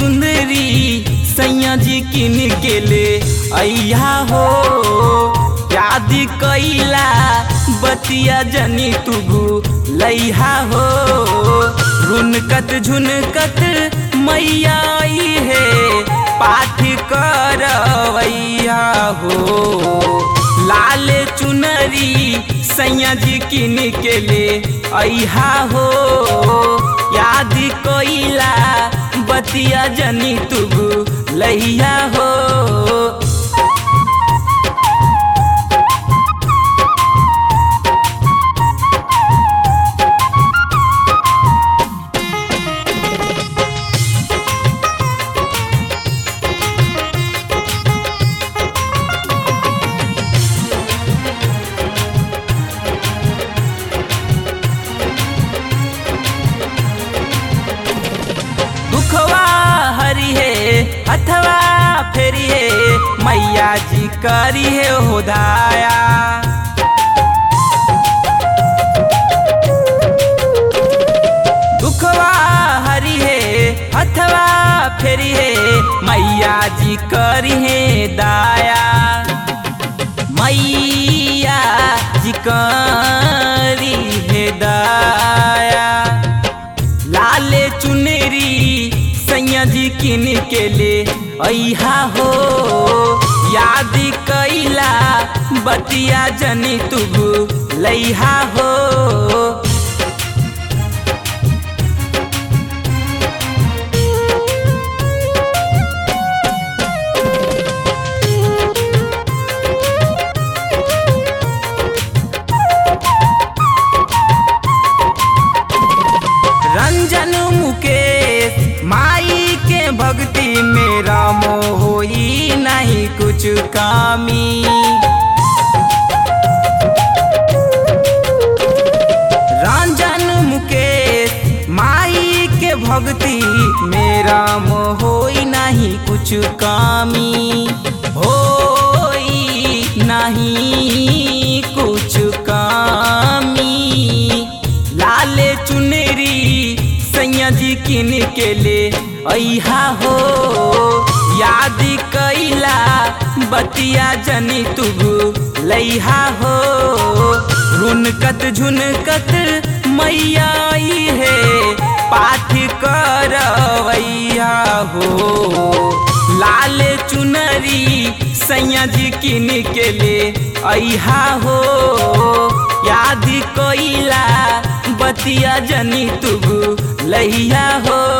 चुंदरी सैया जी किन के ले अइहा हो। याद कैला बतिया जनी तुगु लइहा हो। रुनकत झुनकत मैया आई है पाठ करवैया हो। लाल चुनरी सैया जी किन के ले अइहा हो। याद कैला बतिया जनी तुगु लइहा हो। हथवा फेरी है मैया जी करी है होदाया। दुखवा हरी है हथवा फेरी है मैया जी करी है दाया। मैया जी करी है दाया। लाले चुनरी सैया जी किन के ले अइहा हो। याद कैला बतिया जनी तुगु लइहा हो। रंजन मुकेश माई के भक्ति मेरा मोह होई नहीं कुछ कामी। रंजन मुकेश माई के भक्ति मेरा मोह होई नहीं कुछ कामी। होई नहीं कुछ कामी। लाले चुनरी सैया जी किन के ले अइहा हो। याद कैला बतिया जनी तुगु लइहा हो। रुनकत झुनकत मैया आई है पाठ करवैया हो। लाल चुनरी सैया जी किन के ले अइहा हो। याद कैला बतिया जनी तुगु लइहा हो।